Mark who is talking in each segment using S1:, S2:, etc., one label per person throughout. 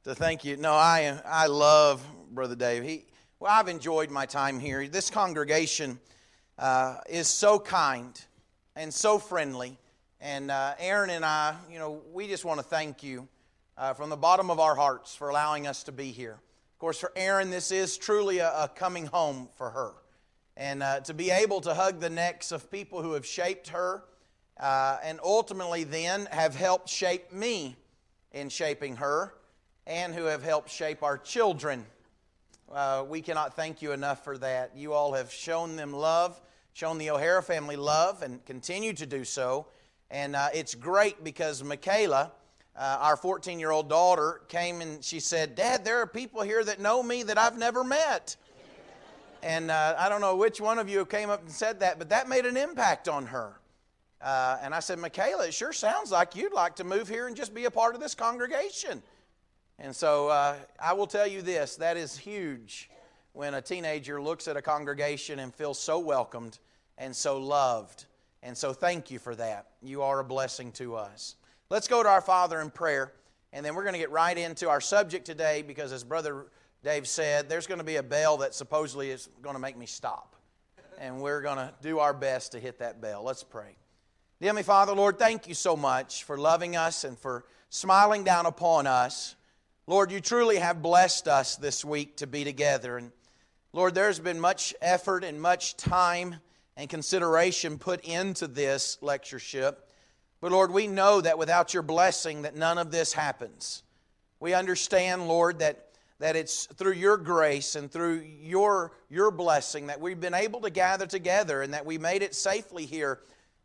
S1: So thank you. No, I love Brother Dave. I've enjoyed my time here. This congregation is so kind and so friendly. And Aaron and I, we just want to thank you from the bottom of our hearts for allowing us to be here. Of course, for Aaron, this is truly a coming home for her. And to be able to hug the necks of people who have shaped her and ultimately then have helped shape me in shaping her, and who have helped shape our children. We cannot thank you enough for that. You all have shown them love, shown the O'Hara family love, and continue to do so. And it's great because Michaela, our 14-year-old daughter, came and she said, "Dad, there are people here that know me that I've never met." And I don't know which one of you came up and said that, but that made an impact on her. And I said, "Michaela, it sure sounds like you'd like to move here and just be a part of this congregation." And so I will tell you this, that is huge when a teenager looks at a congregation and feels so welcomed and so loved. And so thank you for that. You are a blessing to us. Let's go to our Father in prayer, and then we're going to get right into our subject today because, as Brother Dave said, there's going to be a bell that supposedly is going to make me stop. And we're going to do our best to hit that bell. Let's pray. Dear Heavenly Father, Lord, thank you so much for loving us and for smiling down upon us. Lord, you truly have blessed us this week to be together. And Lord, there's been much effort and much time and consideration put into this lectureship. But Lord, we know that without your blessing that none of this happens. We understand, Lord, that it's through your grace and through your blessing that we've been able to gather together and that we made it safely here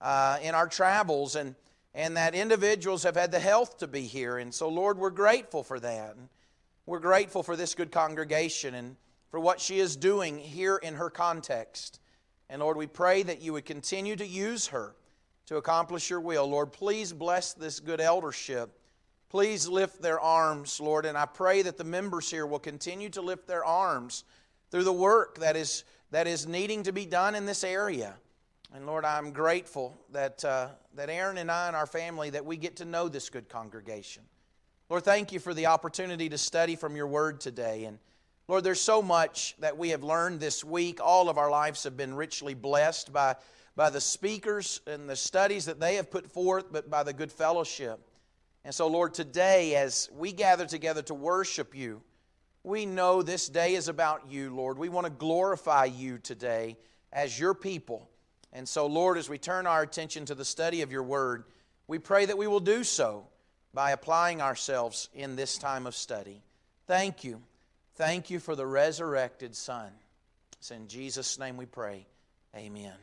S1: in our travels, and that individuals have had the health to be here. And so, Lord, we're grateful for that. We're grateful for this good congregation and for what she is doing here in her context. And, Lord, we pray that you would continue to use her to accomplish your will. Lord, please bless this good eldership. Please lift their arms, Lord, and I pray that the members here will continue to lift their arms through the work that is needing to be done in this area. And Lord, I'm grateful that Aaron and I and our family, that we get to know this good congregation. Lord, thank you for the opportunity to study from your word today. And Lord, there's so much that we have learned this week. All of our lives have been richly blessed by the speakers and the studies that they have put forth, but by the good fellowship. And so, Lord, today as we gather together to worship you, we know this day is about you, Lord. We want to glorify you today as your people. And so, Lord, as we turn our attention to the study of your word, we pray that we will do so by applying ourselves in this time of study. Thank you. Thank you for the resurrected Son. It's in Jesus' name we pray. Amen.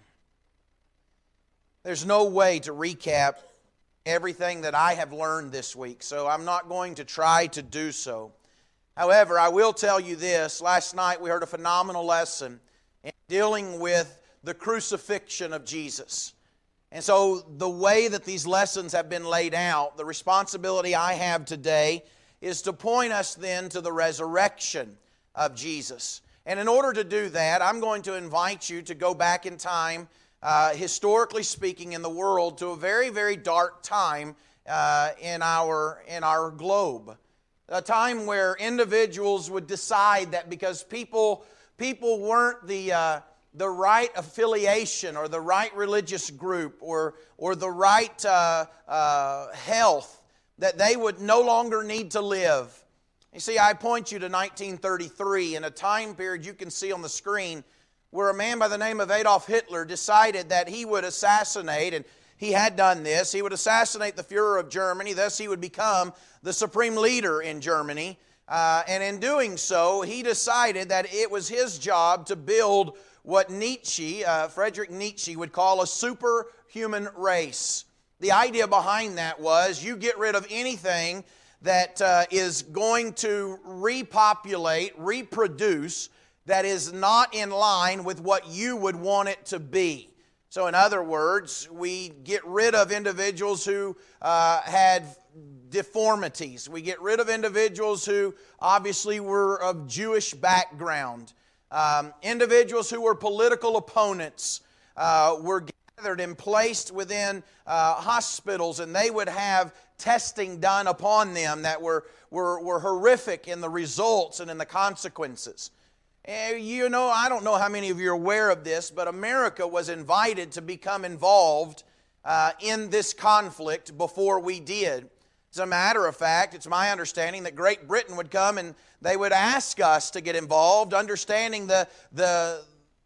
S1: There's no way to recap everything that I have learned this week, so I'm not going to try to do so. However, I will tell you this. Last night we heard a phenomenal lesson in dealing with the crucifixion of Jesus. And so the way that these lessons have been laid out, the responsibility I have today is to point us then to the resurrection of Jesus. And in order to do that, I'm going to invite you to go back in time, historically speaking, in the world to a very, very dark time in our globe. A time where individuals would decide that because people weren't the right affiliation or the right religious group or the right health, that they would no longer need to live. You see, I point you to 1933 in a time period you can see on the screen where a man by the name of Adolf Hitler decided that he would assassinate, and he had done this, he would assassinate the Führer of Germany, thus he would become the supreme leader in Germany. And in doing so, he decided that it was his job to build what Nietzsche, Friedrich Nietzsche, would call a superhuman race. The idea behind that was you get rid of anything that is going to repopulate, reproduce, that is not in line with what you would want it to be. So in other words, we get rid of individuals who had deformities. We get rid of individuals who obviously were of Jewish background. Individuals who were political opponents were gathered and placed within hospitals, and they would have testing done upon them that were horrific in the results and in the consequences. You know, I don't know how many of you are aware of this, but America was invited to become involved in this conflict before we did. As a matter of fact, it's my understanding that Great Britain would come and they would ask us to get involved, understanding the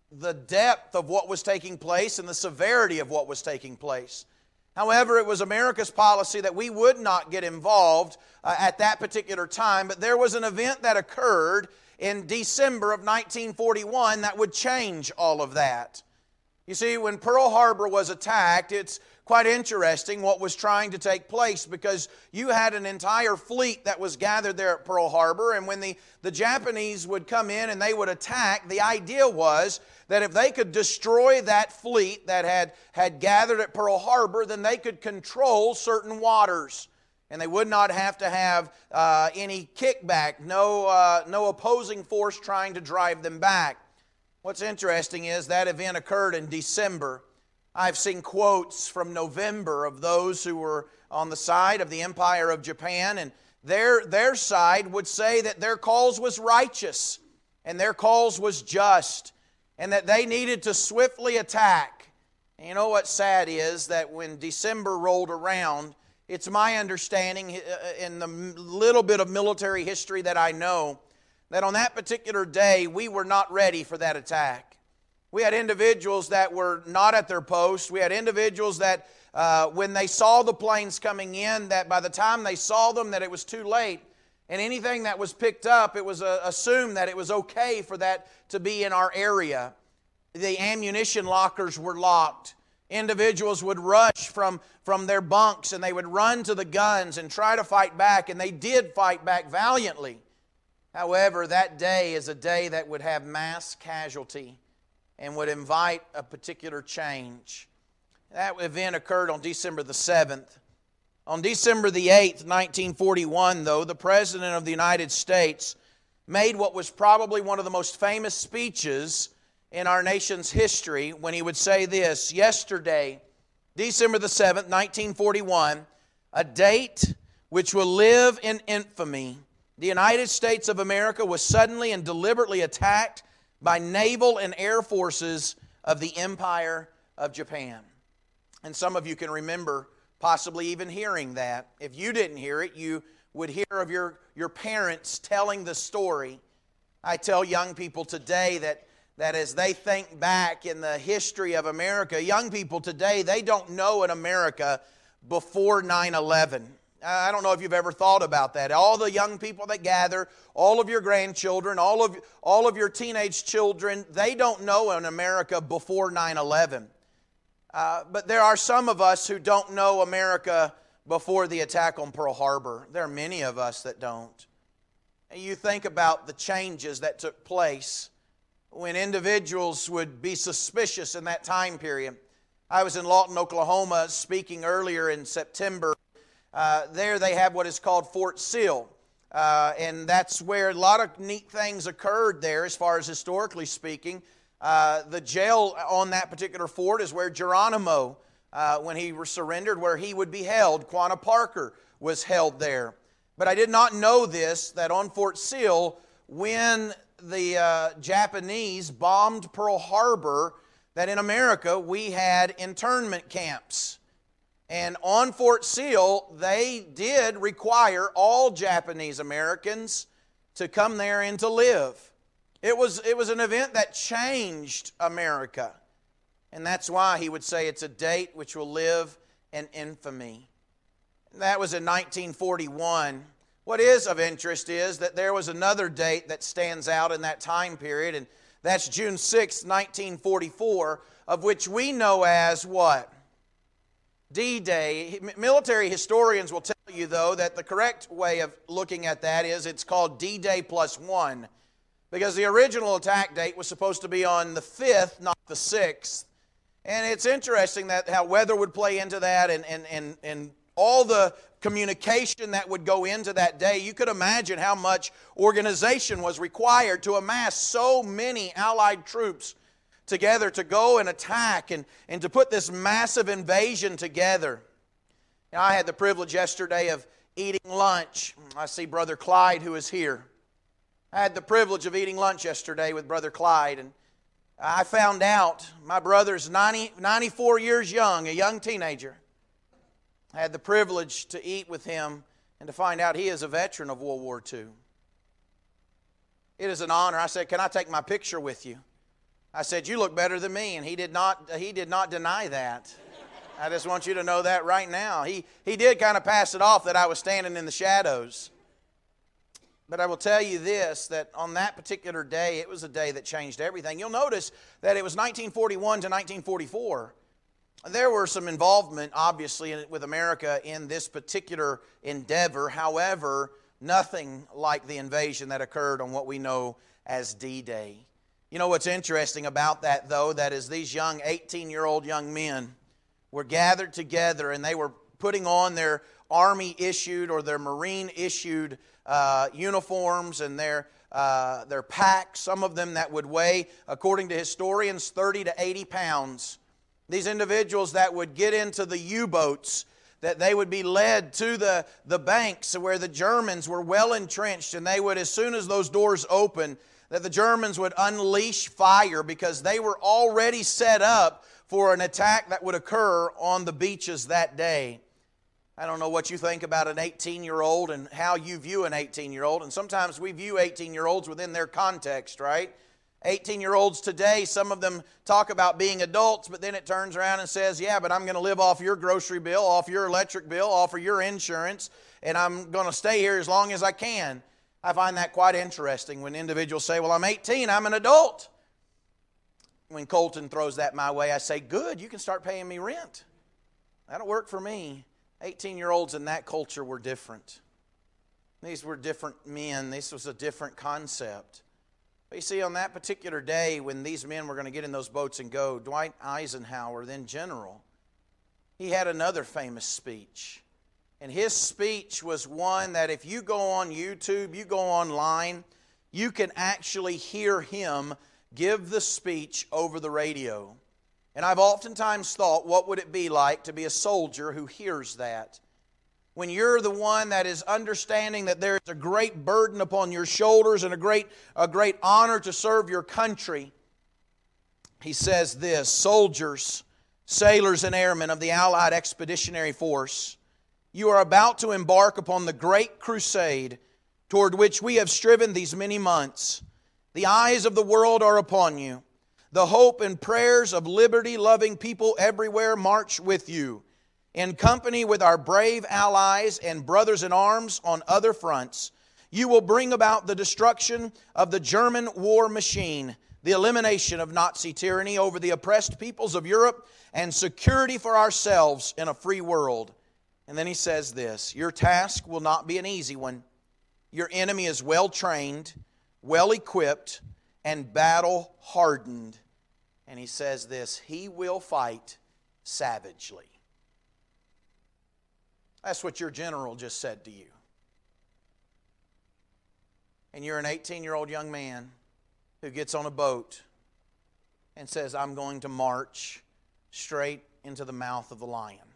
S1: depth of what was taking place and the severity of what was taking place. However, it was America's policy that we would not get involved at that particular time, but there was an event that occurred in December of 1941 that would change all of that. You see, when Pearl Harbor was attacked, it's quite interesting what was trying to take place, because you had an entire fleet that was gathered there at Pearl Harbor, and when the Japanese would come in and they would attack, the idea was that if they could destroy that fleet that had gathered at Pearl Harbor, then they could control certain waters. And they would not have to have any kickback, no opposing force trying to drive them back. What's interesting is that event occurred in December. I've seen quotes from November of those who were on the side of the Empire of Japan, and their side would say that their cause was righteous and their cause was just, and that they needed to swiftly attack. And you know what's sad is that when December rolled around, it's my understanding in the little bit of military history that I know, that on that particular day we were not ready for that attack. We had individuals that were not at their post. We had individuals that when they saw the planes coming in, that by the time they saw them, that it was too late. And anything that was picked up, it was assumed that it was okay for that to be in our area. The ammunition lockers were locked. Individuals would rush from their bunks and they would run to the guns and try to fight back, and they did fight back valiantly. However, that day is a day that would have mass casualty and would invite a particular change. That event occurred on December the 7th. On December the 8th, 1941, though, the President of the United States made what was probably one of the most famous speeches in our nation's history when he would say this: yesterday, December the 7th, 1941, a date which will live in infamy, the United States of America was suddenly and deliberately attacked by naval and air forces of the Empire of Japan. And some of you can remember possibly even hearing that. If you didn't hear it, you would hear of your parents telling the story. I tell young people today that as they think back in the history of America, young people today, they don't know an America before 9/11. I don't know if you've ever thought about that. All the young people that gather, all of your grandchildren, all of your teenage children, they don't know an America before 9/11. But there are some of us who don't know America before the attack on Pearl Harbor. There are many of us that don't. And you think about the changes that took place when individuals would be suspicious in that time period. I was in Lawton, Oklahoma, speaking earlier in September. There they have what is called Fort Sill. And that's where a lot of neat things occurred there as far as historically speaking. The jail on that particular fort is where Geronimo, when he was surrendered, where he would be held. Quanah Parker was held there. But I did not know this, that on Fort Sill, when the Japanese bombed Pearl Harbor, that in America we had internment camps. And on Fort Sill, they did require all Japanese Americans to come there and to live. It was an event that changed America. And that's why he would say it's a date which will live in infamy. That was in 1941. What is of interest is that there was another date that stands out in that time period, and that's June 6, 1944, of which we know as what? D-Day. Military historians will tell you, though, that the correct way of looking at that is it's called D-Day +1, because the original attack date was supposed to be on the 5th, not the 6th. And it's interesting that how weather would play into that and all the communication that would go into that day. You could imagine how much organization was required to amass so many Allied troops together to go and attack and to put this massive invasion together. And I had the privilege yesterday of eating lunch. I see Brother Clyde, who is here. I had the privilege of eating lunch yesterday with Brother Clyde, and I found out my brother's 94 years young, a young teenager. I had the privilege to eat with him and to find out he is a veteran of World War II. It is an honor. I said, "Can I take my picture with you?" I said, "You look better than me," and he did not deny that. I just want you to know that right now. He did kind of pass it off that I was standing in the shadows. But I will tell you this, that on that particular day, it was a day that changed everything. You'll notice that it was 1941 to 1944. There were some involvement, obviously, with America in this particular endeavor. However, nothing like the invasion that occurred on what we know as D-Day. You know what's interesting about that, though, that is these young 18-year-old young men were gathered together and they were putting on their Army-issued or their Marine-issued uniforms and their packs, some of them that would weigh, according to historians, 30 to 80 pounds. These individuals that would get into the U-boats, that they would be led to the banks where the Germans were well entrenched, and they would, as soon as those doors opened, that the Germans would unleash fire because they were already set up for an attack that would occur on the beaches that day. I don't know what you think about an 18-year-old and how you view an 18-year-old, and sometimes we view 18-year-olds within their context, right? 18-year-olds today, some of them talk about being adults, but then it turns around and says, "Yeah, but I'm going to live off your grocery bill, off your electric bill, off of your insurance, and I'm going to stay here as long as I can." I find that quite interesting when individuals say, "Well, I'm 18, I'm an adult." When Colton throws that my way, I say, "Good, you can start paying me rent." That'll work for me. 18-year-olds in that culture were different. These were different men. This was a different concept. But you see, on that particular day when these men were going to get in those boats and go, Dwight Eisenhower, then general, he had another famous speech. And his speech was one that if you go on YouTube, you go online, you can actually hear him give the speech over the radio. And I've oftentimes thought, what would it be like to be a soldier who hears that? When you're the one that is understanding that there is a great burden upon your shoulders and a great honor to serve your country. He says this, "Soldiers, sailors, and airmen of the Allied Expeditionary Force, you are about to embark upon the great crusade toward which we have striven these many months. The eyes of the world are upon you. The hope and prayers of liberty-loving people everywhere march with you. In company with our brave allies and brothers in arms on other fronts, you will bring about the destruction of the German war machine, the elimination of Nazi tyranny over the oppressed peoples of Europe, and security for ourselves in a free world." And then he says this, "Your task will not be an easy one. Your enemy is well trained, well equipped, and battle hardened." And he says this, "He will fight savagely." That's what your general just said to you. And you're an 18-year-old young man who gets on a boat and says, "I'm going to march straight into the mouth of the lion."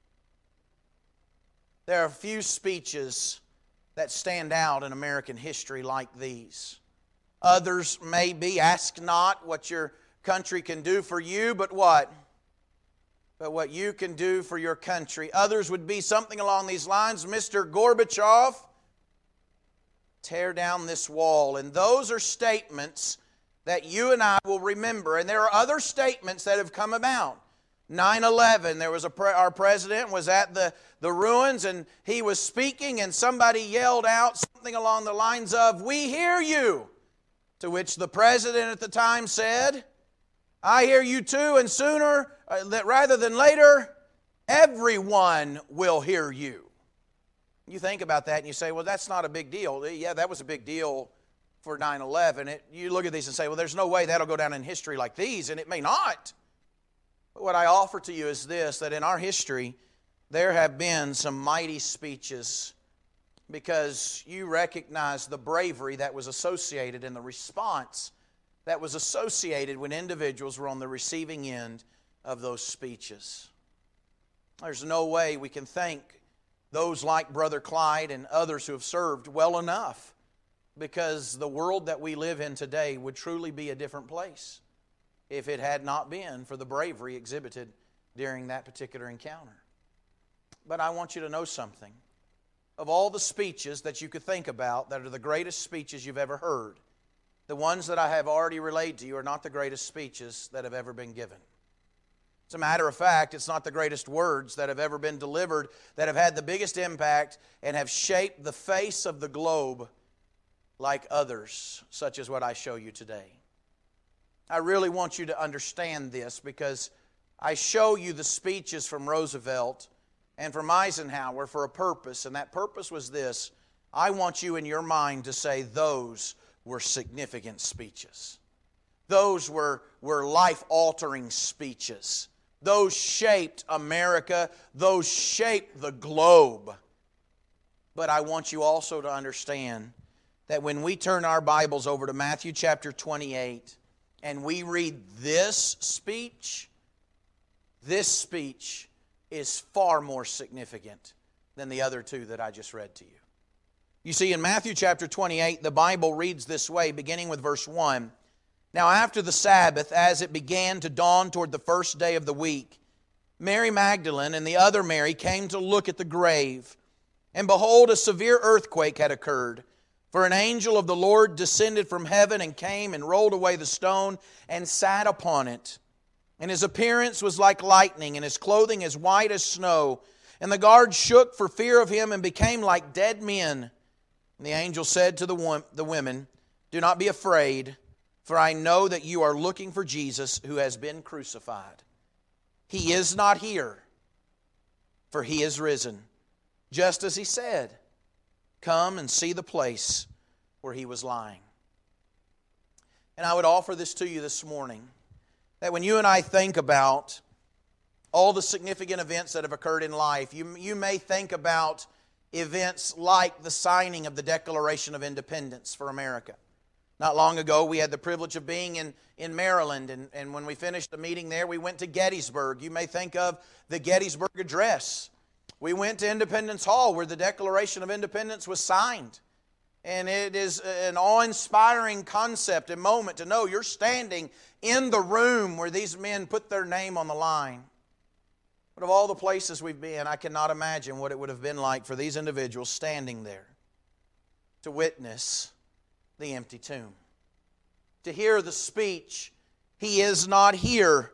S1: There are a few speeches that stand out in American history like these. Others may be, "Ask not what your country can do for you, but what? But what you can do for your country." Others would be something along these lines, "Mr. Gorbachev, tear down this wall." And those are statements that you and I will remember. And there are other statements that have come about. 9/11, there was our president was at the ruins and he was speaking and somebody yelled out something along the lines of, "We hear you." To which the president at the time said, "I hear you too, and sooner rather than later, everyone will hear you." You think about that and you say, "Well, that's not a big deal." Yeah, that was a big deal for 9/11. You look at these and say, "Well, there's no way that'll go down in history like these," and it may not. But what I offer to you is this, that in our history, there have been some mighty speeches because you recognize the bravery that was associated in the response that was associated when individuals were on the receiving end of those speeches. There's no way we can thank those like Brother Clyde and others who have served well enough, because the world that we live in today would truly be a different place if it had not been for the bravery exhibited during that particular encounter. But I want you to know something. Of all the speeches that you could think about that are the greatest speeches you've ever heard, the ones that I have already relayed to you are not the greatest speeches that have ever been given. As a matter of fact, it's not the greatest words that have ever been delivered that have had the biggest impact and have shaped the face of the globe like others, such as what I show you today. I really want you to understand this, because I show you the speeches from Roosevelt and from Eisenhower for a purpose, and that purpose was this. I want you in your mind to say those were significant speeches. Those were life-altering speeches. Those shaped America. Those shaped the globe. But I want you also to understand that when we turn our Bibles over to Matthew chapter 28 and we read this speech is far more significant than the other two that I just read to you. You see, in Matthew chapter 28, the Bible reads this way, beginning with verse 1. Now after the Sabbath, as it began to dawn toward the first day of the week, Mary Magdalene and the other Mary came to look at the grave. And behold, a severe earthquake had occurred. For an angel of the Lord descended from heaven and came and rolled away the stone and sat upon it. And his appearance was like lightning, and his clothing as white as snow. And the guards shook for fear of him and became like dead men. And the angel said to the women, "Do not be afraid, for I know that you are looking for Jesus who has been crucified. He is not here, for he is risen, just as he said. Come and see the place where he was lying." And I would offer this to you this morning, that when you and I think about all the significant events that have occurred in life, you may think about events like the signing of the Declaration of Independence for America. Not long ago, we had the privilege of being in Maryland, and when we finished the meeting there, we went to Gettysburg. You may think of the Gettysburg Address. We went to Independence Hall, where the Declaration of Independence was signed. And it is an awe-inspiring concept and moment to know you're standing in the room where these men put their name on the line. But of all the places we've been, I cannot imagine what it would have been like for these individuals standing there to witness the empty tomb, to hear the speech, "He is not here,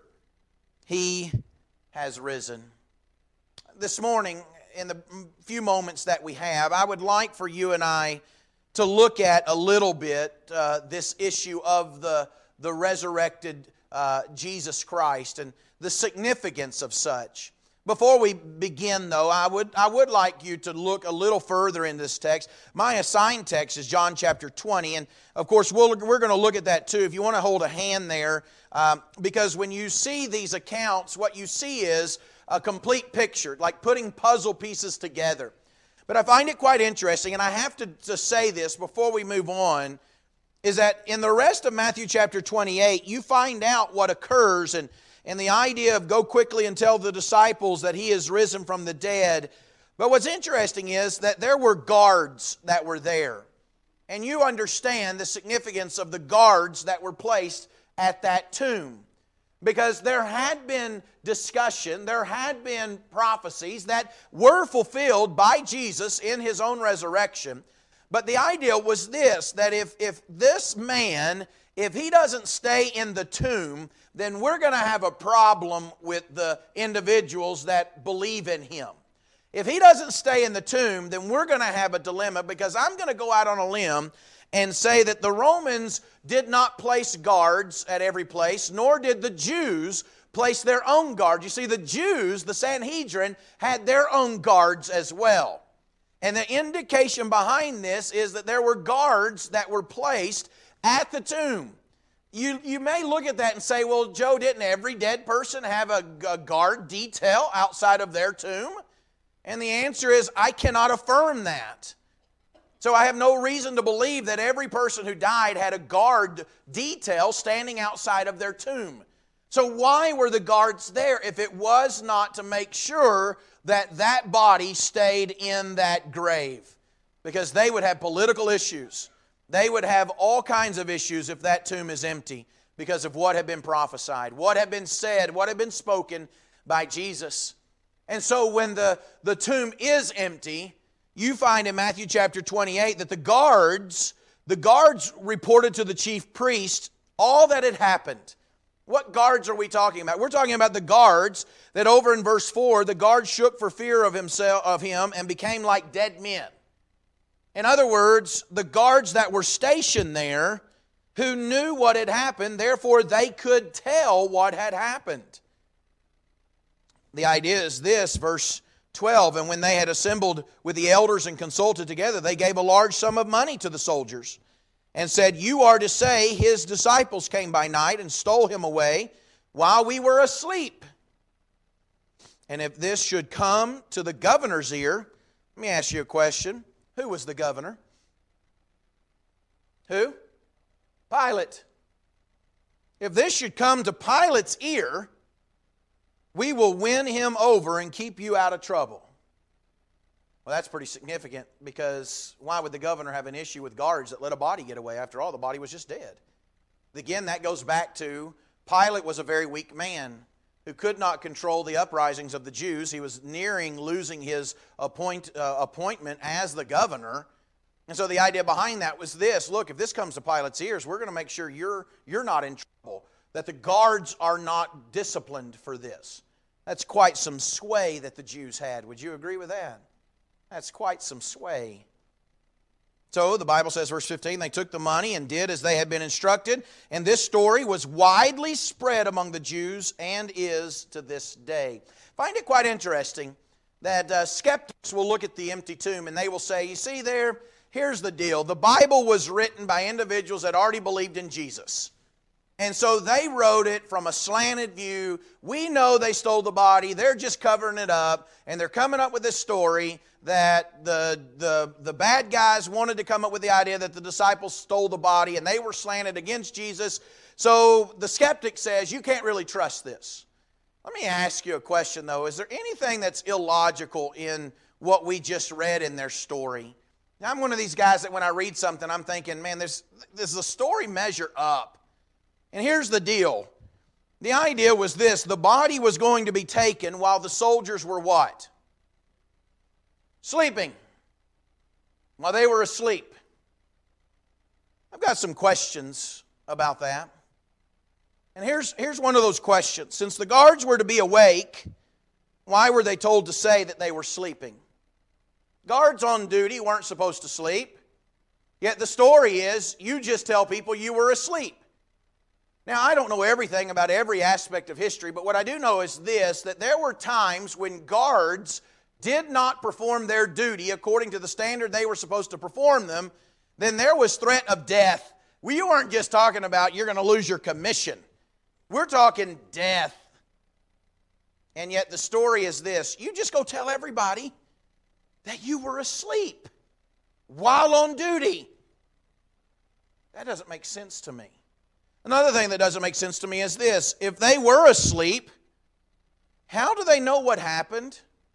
S1: he has risen." This morning, in the few moments that we have, I would like for you and I to look at a little bit this issue of the resurrected Jesus Christ and the significance of such. Before we begin, though, I would like you to look a little further in this text. My assigned text is John chapter 20, and of course we're going to look at that too. If you want to hold a hand there, because when you see these accounts, what you see is a complete picture, like putting puzzle pieces together. But I find it quite interesting, and I have to say this before we move on, is that in the rest of Matthew chapter 28, you find out what occurs, and the idea of go quickly and tell the disciples that he is risen from the dead. But what's interesting is that there were guards that were there. And you understand the significance of the guards that were placed at that tomb. Because there had been discussion, there had been prophecies that were fulfilled by Jesus in his own resurrection. But the idea was this, that if this man, if he doesn't stay in the tomb, then we're going to have a problem with the individuals that believe in him. If he doesn't stay in the tomb, then we're going to have a dilemma, because I'm going to go out on a limb and say that the Romans did not place guards at every place, nor did the Jews place their own guards. You see, the Jews, the Sanhedrin, had their own guards as well. And the indication behind this is that there were guards that were placed at the tomb. You may look at that and say, well, Joe, didn't every dead person have a guard detail outside of their tomb? And the answer is, I cannot affirm that. So I have no reason to believe that every person who died had a guard detail standing outside of their tomb. So why were the guards there if it was not to make sure that that body stayed in that grave? Because they would have political issues. They would have all kinds of issues if that tomb is empty because of what had been prophesied, what had been said, what had been spoken by Jesus. And so when the tomb is empty, you find in Matthew chapter 28 that the guards reported to the chief priest all that had happened. What guards are we talking about? We're talking about the guards that over in verse 4, the guards shook for fear of him and became like dead men. In other words, the guards that were stationed there who knew what had happened, therefore they could tell what had happened. The idea is this, verse 12, and when they had assembled with the elders and consulted together, they gave a large sum of money to the soldiers and said, "You are to say, his disciples came by night and stole him away while we were asleep. And if this should come to the governor's ear," let me ask you a question. Who was the governor? Who? Pilate. If this should come to Pilate's ear, we will win him over and keep you out of trouble. Well, that's pretty significant, because why would the governor have an issue with guards that let a body get away? After all, the body was just dead. Again, that goes back to Pilate was a very weak man who could not control the uprisings of the Jews. He was nearing losing his appointment as the governor. And so the idea behind that was this: look, if this comes to Pilate's ears, we're going to make sure you're not in trouble, that the guards are not disciplined for this. That's quite some sway that the Jews had. Would you agree with that? That's quite some sway. So the Bible says, verse 15, they took the money and did as they had been instructed. And this story was widely spread among the Jews and is to this day. Find it quite interesting that skeptics will look at the empty tomb and they will say, you see there, here's the deal. The Bible was written by individuals that already believed in Jesus. And so they wrote it from a slanted view. We know they stole the body. They're just covering it up. And they're coming up with this story that the bad guys wanted to come up with the idea that the disciples stole the body and they were slanted against Jesus. So the skeptic says, you can't really trust this. Let me ask you a question, though. Is there anything that's illogical in what we just read in their story? Now, I'm one of these guys that when I read something, I'm thinking, man, does the story measure up? And here's the deal. The idea was this: the body was going to be taken while the soldiers were what? Sleeping. While they were asleep. I've got some questions about that. And here's one of those questions. Since the guards were to be awake, why were they told to say that they were sleeping? Guards on duty weren't supposed to sleep. Yet the story is, you just tell people you were asleep. Now, I don't know everything about every aspect of history, but what I do know is this, that there were times when guards did not perform their duty according to the standard they were supposed to perform them, then there was threat of death. We weren't just talking about you're going to lose your commission. We're talking death. And yet the story is this: you just go tell everybody that you were asleep while on duty. That doesn't make sense to me. Another thing that doesn't make sense to me is this: if they were asleep, how do they know what happened?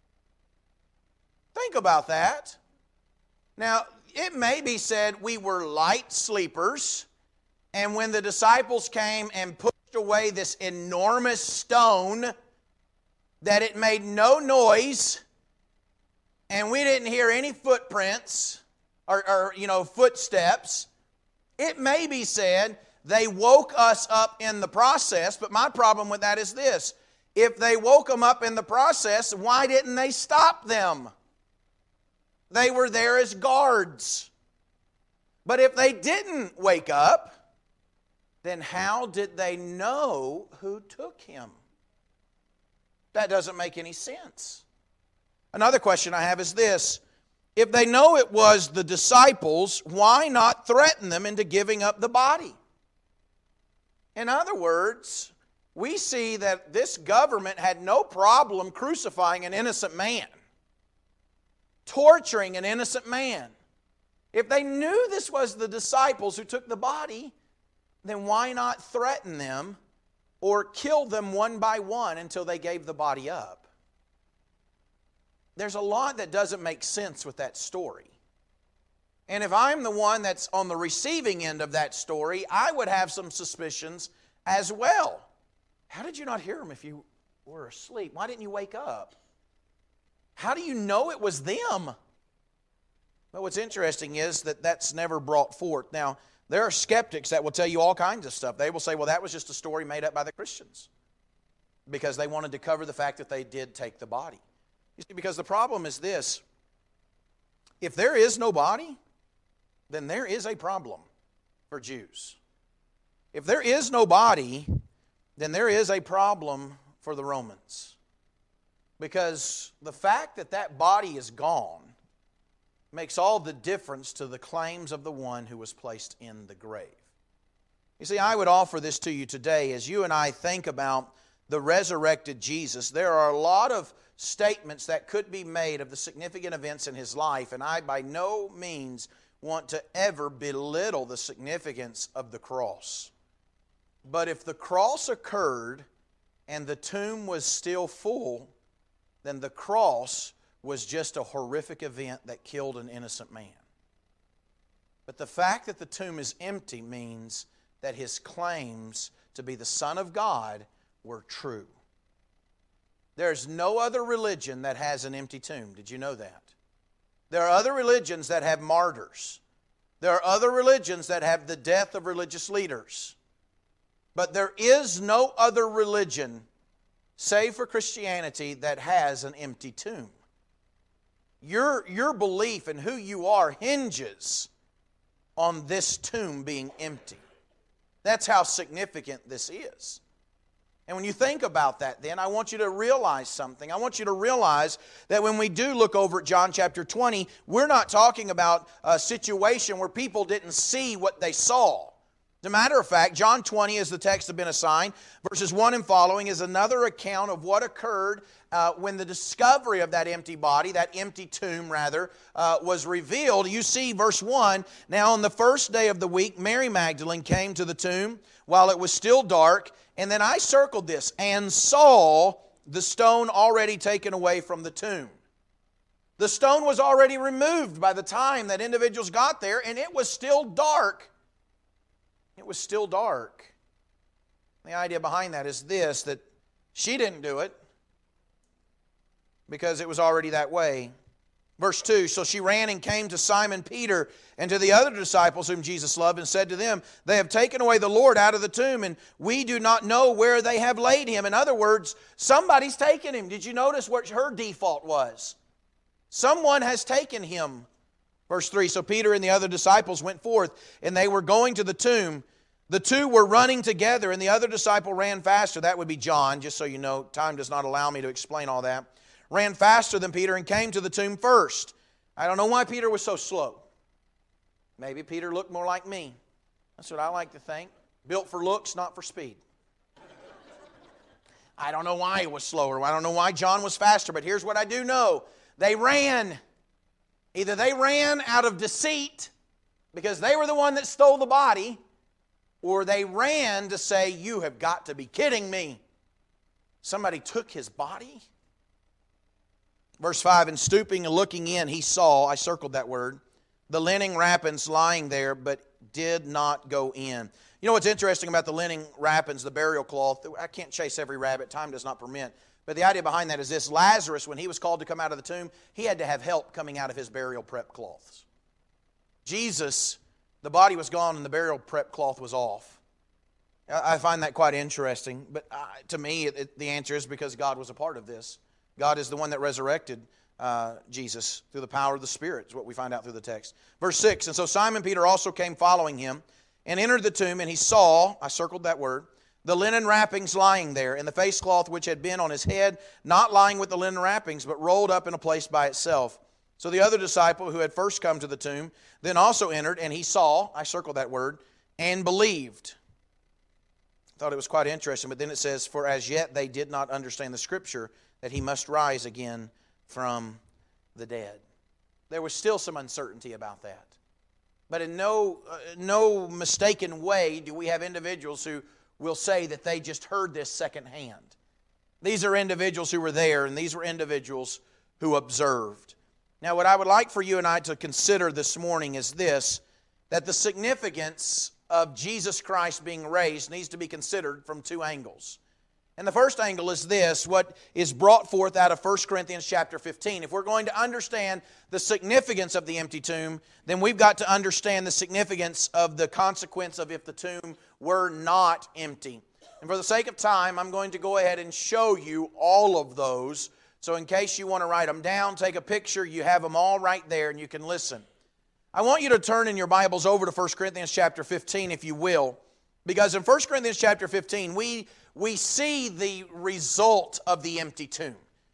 S1: Think about that. Now, it may be said we were light sleepers, and when the disciples came and pushed away this enormous stone, that it made no noise, and we didn't hear any footprints or footsteps. It may be said they woke us up in the process, but my problem with that is this: if they woke them up in the process, why didn't they stop them? They were there as guards. But if they didn't wake up, then how did they know who took him? That doesn't make any sense. Another question I have is this: if they know it was the disciples, why not threaten them into giving up the body? In other words, we see that this government had no problem crucifying an innocent man, torturing an innocent man. If they knew this was the disciples who took the body, then why not threaten them or kill them one by one until they gave the body up. There's a lot that doesn't make sense with that story. And if I'm the one that's on the receiving end of that story, I would have some suspicions as well. How did you not hear them if you were asleep? Why didn't you wake up? How do you know it was them? Well, what's interesting is that that's never brought forth. Now, there are skeptics that will tell you all kinds of stuff. They will say, well, that was just a story made up by the Christians because they wanted to cover the fact that they did take the body. You see, because the problem is this. If there is no body, then there is a problem for Jews. If there is no body, then there is a problem for the Romans. Because the fact that that body is gone makes all the difference to the claims of the one who was placed in the grave. You see, I would offer this to you today as you and I think about the resurrected Jesus. There are a lot of statements that could be made of the significant events in His life, and I by no means want to ever belittle the significance of the cross. But if the cross occurred and the tomb was still full, then the cross was just a horrific event that killed an innocent man. But the fact that the tomb is empty means that His claims to be the Son of God were true. There's no other religion that has an empty tomb. Did you know that? There are other religions that have martyrs. There are other religions that have the death of religious leaders. But there is no other religion, save for Christianity, that has an empty tomb. Your belief in who you are hinges on this tomb being empty. That's how significant this is. And when you think about that, then I want you to realize something. I want you to realize that when we do look over at John chapter 20, we're not talking about a situation where people didn't see what they saw. As a matter of fact, John 20, as the text has been assigned, verses 1 and following, is another account of what occurred when the discovery of that empty body, that empty tomb rather, was revealed. You see verse 1, now on the first day of the week, Mary Magdalene came to the tomb while it was still dark, and then I circled this, and saw the stone already taken away from the tomb. The stone was already removed by the time that individuals got there, and it was still dark. It was still dark. The idea behind that is this, that she didn't do it because it was already that way. Verse 2, so she ran and came to Simon Peter and to the other disciples whom Jesus loved and said to them, they have taken away the Lord out of the tomb, and we do not know where they have laid Him. In other words, somebody's taken Him. Did you notice what her default was? Someone has taken Him. Verse 3, so Peter and the other disciples went forth, and they were going to the tomb. The two were running together, and the other disciple ran faster. That would be John, just so you know. Time does not allow me to explain all that. Ran faster than Peter and came to the tomb first. I don't know why Peter was so slow. Maybe Peter looked more like me. That's what I like to think. Built for looks, not for speed. I don't know why he was slower. I don't know why John was faster, but here's what I do know. They ran. Either they ran out of deceit because they were the one that stole the body, or they ran to say, you have got to be kidding me. Somebody took His body? Verse 5, and stooping and looking in, he saw, I circled that word, the linen wrappings lying there, but did not go in. You know what's interesting about the linen wrappings, the burial cloth? I can't chase every rabbit, time does not permit. But the idea behind that is this. Lazarus, when he was called to come out of the tomb, he had to have help coming out of his burial prep cloths. Jesus, the body was gone and the burial prep cloth was off. I find that quite interesting. But to me, the answer is because God was a part of this. God is the one that resurrected Jesus through the power of the Spirit, is what we find out through the text. Verse 6, and so Simon Peter also came following Him and entered the tomb, and he saw, I circled that word, the linen wrappings lying there, and the face cloth which had been on his head, not lying with the linen wrappings, but rolled up in a place by itself. So the other disciple who had first come to the tomb then also entered, and he saw, I circled that word, and believed. I thought it was quite interesting, but then it says, for as yet they did not understand the Scripture, that He must rise again from the dead. There was still some uncertainty about that. But in no mistaken way do we have individuals who will say that they just heard this secondhand. These are individuals who were there, and these were individuals who observed. Now, what I would like for you and I to consider this morning is this, that the significance of Jesus Christ being raised needs to be considered from two angles. And the first angle is this, what is brought forth out of 1 Corinthians chapter 15. If we're going to understand the significance of the empty tomb, then we've got to understand the significance of the consequence of if the tomb were not empty. And for the sake of time, I'm going to go ahead and show you all of those. So in case you want to write them down, take a picture, you have them all right there and you can listen. I want you to turn in your Bibles over to 1 Corinthians chapter 15, if you will. Because in 1 Corinthians chapter 15, we see the result of the empty tomb.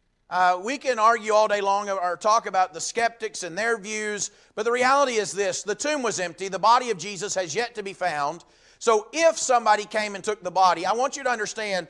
S1: We can argue all day long or talk about the skeptics and their views, but the reality is this, the tomb was empty, the body of Jesus has yet to be found. So if somebody came and took the body, I want you to understand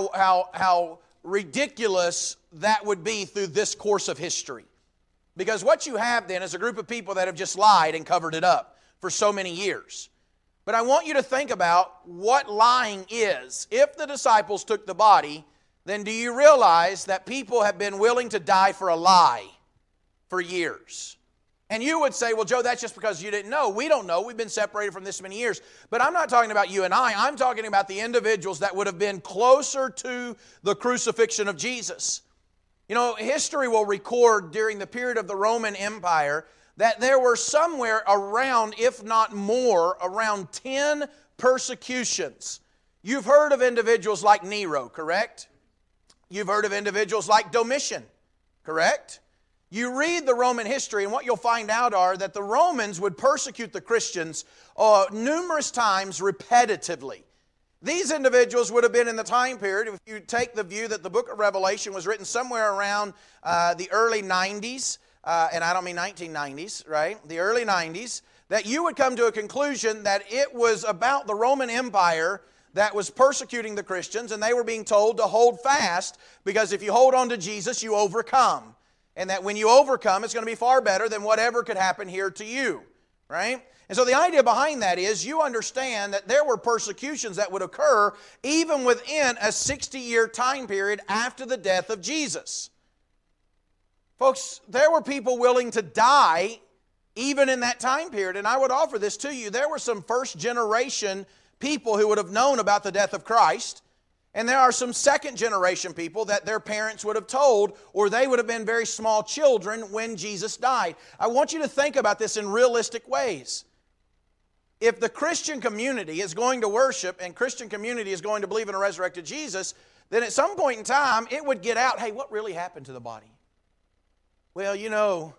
S1: how ridiculous that would be through this course of history. Because what you have then is a group of people that have just lied and covered it up for so many years. But I want you to think about what lying is. If the disciples took the body, then do you realize that people have been willing to die for a lie for years? And you would say, well, Joe, that's just because you didn't know. We don't know. We've been separated from this many years. But I'm not talking about you and I. I'm talking about the individuals that would have been closer to the crucifixion of Jesus. You know, history will record during the period of the Roman Empire that there were somewhere around, if not more, around 10 persecutions. You've heard of individuals like Nero, correct? You've heard of individuals like Domitian, correct? You read the Roman history and what you'll find out are that the Romans would persecute the Christians numerous times repetitively. These individuals would have been in the time period, if you take the view that the book of Revelation was written somewhere around the early 90s, and I don't mean 1990s, right? The early 90s, that you would come to a conclusion that it was about the Roman Empire that was persecuting the Christians, and they were being told to hold fast, because if you hold on to Jesus, you overcome. And that when you overcome, it's going to be far better than whatever could happen here to you, right? And so the idea behind that is you understand that there were persecutions that would occur even within a 60-year time period after the death of Jesus. Folks, there were people willing to die even in that time period. And I would offer this to you. There were some first-generation people who would have known about the death of Christ. And there are some second-generation people that their parents would have told, or they would have been very small children when Jesus died. I want you to think about this in realistic ways. If the Christian community is going to worship and Christian community is going to believe in a resurrected Jesus, then at some point in time it would get out, hey, what really happened to the body? Well, you know,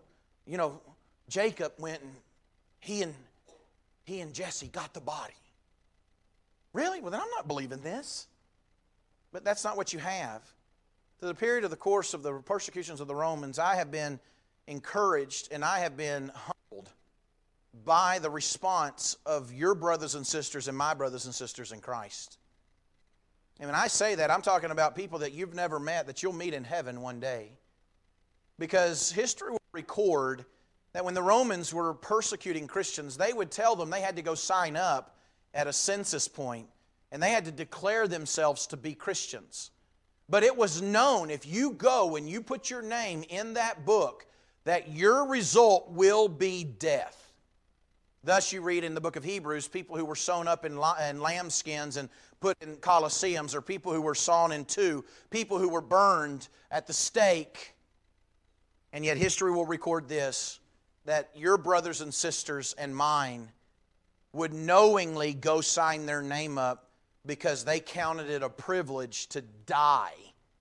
S1: Jacob went and he and Jesse got the body. Really? Well, then I'm not believing this. But that's not what you have. Through the period of the course of the persecutions of the Romans, I have been encouraged and I have been humbled by the response of your brothers and sisters and my brothers and sisters in Christ. And when I say that, I'm talking about people that you've never met, that you'll meet in heaven one day. Because history will record that when the Romans were persecuting Christians, they would tell them they had to go sign up at a census point, and they had to declare themselves to be Christians. But it was known, if you go and you put your name in that book, that your result will be death. Thus you read in the book of Hebrews, people who were sewn up in lambskins and put in colosseums, or people who were sawn in two, people who were burned at the stake. And yet history will record this, that your brothers and sisters and mine would knowingly go sign their name up because they counted it a privilege to die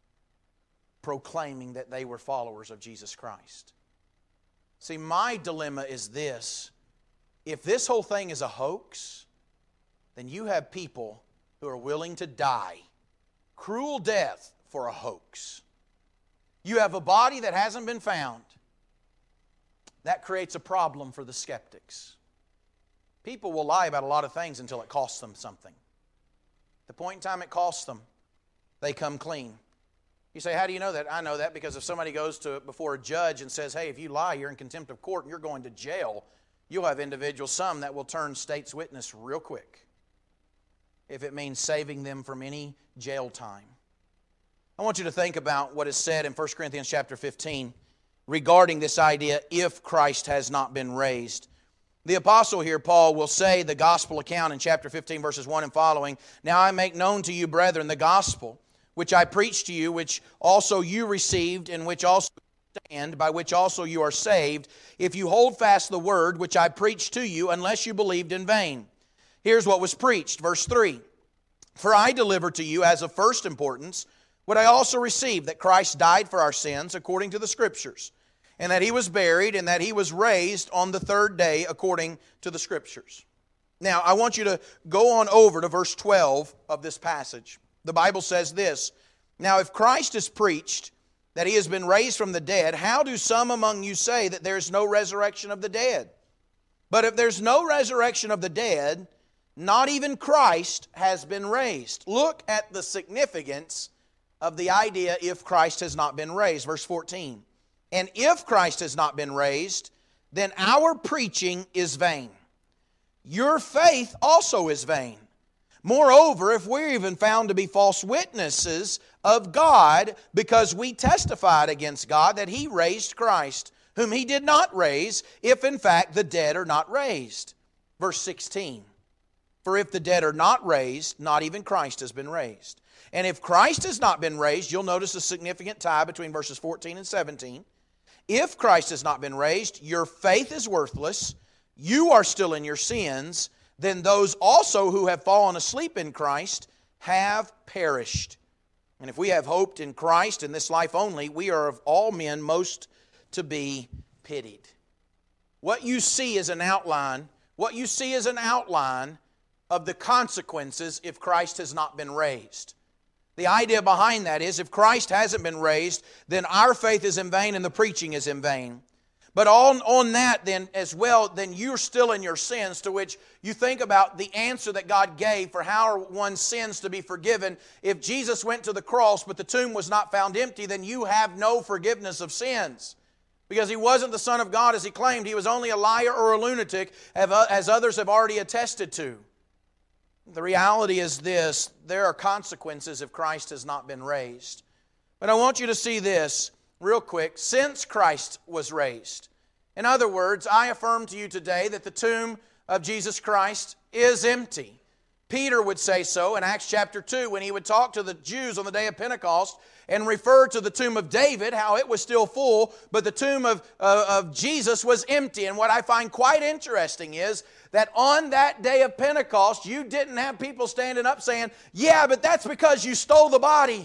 S1: proclaiming that they were followers of Jesus Christ. See, my dilemma is this. If this whole thing is a hoax, then you have people who are willing to die cruel death for a hoax. You have a body that hasn't been found. That creates a problem for the skeptics. People will lie about a lot of things until it costs them something. The point in time it costs them, they come clean. You say, how do you know that? I know that because if somebody goes before a judge and says, hey, if you lie, you're in contempt of court and you're going to jail, you'll have individuals, some that will turn state's witness real quick. if it means saving them from any jail time. I want you to think about what is said in 1 Corinthians chapter 15 regarding this idea, if Christ has not been raised. The apostle here, Paul, will say the gospel account in chapter 15, verses 1 and following, "Now I make known to you, brethren, the gospel, which I preached to you, which also you received, in which also you stand, by which also you are saved, if you hold fast the word which I preached to you, unless you believed in vain." Here's what was preached, verse 3. "For I delivered to you as of first importance what I also received, that Christ died for our sins according to the Scriptures, and that He was buried, and that He was raised on the third day according to the Scriptures." Now, I want you to go on over to verse 12 of this passage. The Bible says this, "Now if Christ is preached that He has been raised from the dead, how do some among you say that there is no resurrection of the dead? But if there's no resurrection of the dead, not even Christ has been raised." Look at the significance of the idea, if Christ has not been raised. Verse 14. "And if Christ has not been raised, then our preaching is vain. Your faith also is vain. Moreover, if we're even found to be false witnesses of God, because we testified against God that He raised Christ, whom He did not raise, if in fact the dead are not raised." Verse 16. "For if the dead are not raised, not even Christ has been raised. And if Christ has not been raised," you'll notice a significant tie between verses 14 and 17. "If Christ has not been raised, your faith is worthless. You are still in your sins. Then those also who have fallen asleep in Christ have perished. And if we have hoped in Christ in this life only, we are of all men most to be pitied." What you see is an outline. What you see is an outline of the consequences if Christ has not been raised. The idea behind that is, if Christ hasn't been raised, then our faith is in vain and the preaching is in vain. But on that then as well, then you're still in your sins, to which you think about the answer that God gave for how are one's sins to be forgiven. If Jesus went to the cross but the tomb was not found empty, then you have no forgiveness of sins. Because He wasn't the Son of God as He claimed. He was only a liar or a lunatic, as others have already attested to. The reality is this: there are consequences if Christ has not been raised. But I want you to see this real quick. Since Christ was raised, in other words, I affirm to you today that the tomb of Jesus Christ is empty. Peter would say so in Acts chapter 2 when he would talk to the Jews on the day of Pentecost and refer to the tomb of David, how it was still full, but the tomb of Jesus was empty. And what I find quite interesting is that on that day of Pentecost, you didn't have people standing up saying, "Yeah, but that's because you stole the body."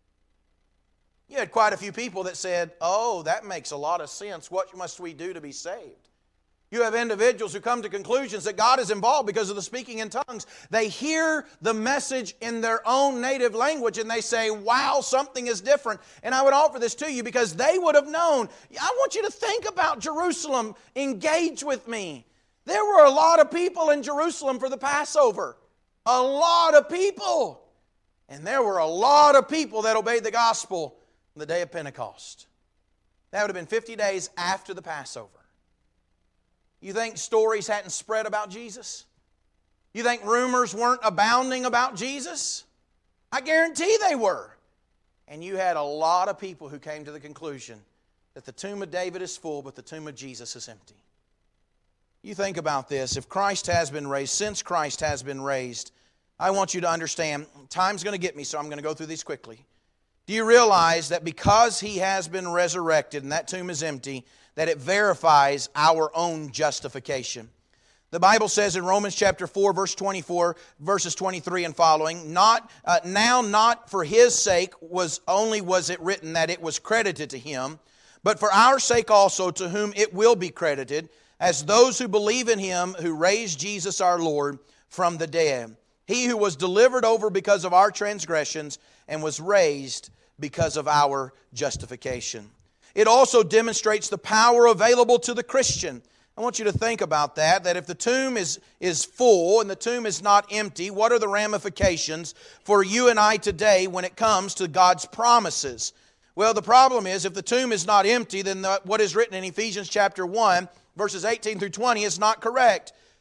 S1: You had quite a few people that said, "Oh, that makes a lot of sense. What must we do to be saved?" You have individuals who come to conclusions that God is involved because of the speaking in tongues. They hear the message in their own native language and they say, "Wow, something is different." And I would offer this to you because they would have known. I want you to think about Jerusalem. Engage with me. There were a lot of people in Jerusalem for the Passover. A lot of people. And there were a lot of people that obeyed the gospel on the day of Pentecost. That would have been 50 days after the Passover. You think stories hadn't spread about Jesus? You think rumors weren't abounding about Jesus? I guarantee they were. And you had a lot of people who came to the conclusion that the tomb of David is full, but the tomb of Jesus is empty. You think about this. If Christ has been raised, since Christ has been raised, I want you to understand, time's going to get me, so I'm going to go through these quickly. Do you realize that because He has been resurrected and that tomb is empty, that it verifies our own justification? The Bible says in Romans chapter 4, verse 24, verses 23 and following, not for His sake was it written that it was credited to Him, but for our sake also, to whom it will be credited, as those who believe in Him who raised Jesus our Lord from the dead. He who was delivered over because of our transgressions and was raised because of our justification. It also demonstrates the power available to the Christian. I want you to think about that if the tomb is full and the tomb is not empty, what are the ramifications for you and I today when it comes to God's promises? Well, the problem is, if the tomb is not empty, then what is written in Ephesians chapter 1, verses 18 through 20 is not correct.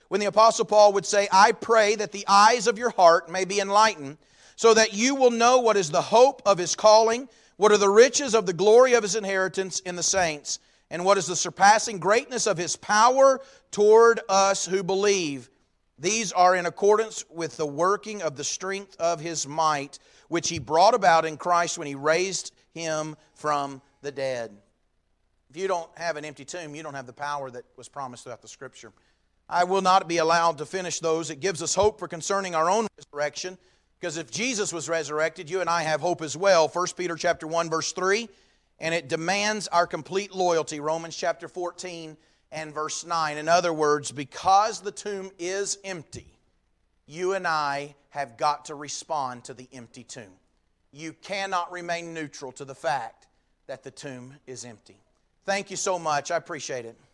S1: when the Apostle Paul would say, I pray that the eyes of your heart may be enlightened, so that you will know what is the hope of His calling, what are the riches of the glory of His inheritance in the saints, and what is the surpassing greatness of His power toward us who believe. These are in accordance with the working of the strength of His might, which He brought about in Christ when He raised Him from the dead. If you don't have an empty tomb, you don't have the power that was promised throughout the Scripture. I will not be allowed to finish those. It gives us hope for concerning our own resurrection, because if Jesus was resurrected, you and I have hope as well. 1 Peter chapter 1, verse 3, and it demands our complete loyalty. Romans chapter 14 and verse 9. In other words, because the tomb is empty, you and I have got to respond to the empty tomb. You cannot remain neutral to the fact that the tomb is empty. Thank you so much. I appreciate it.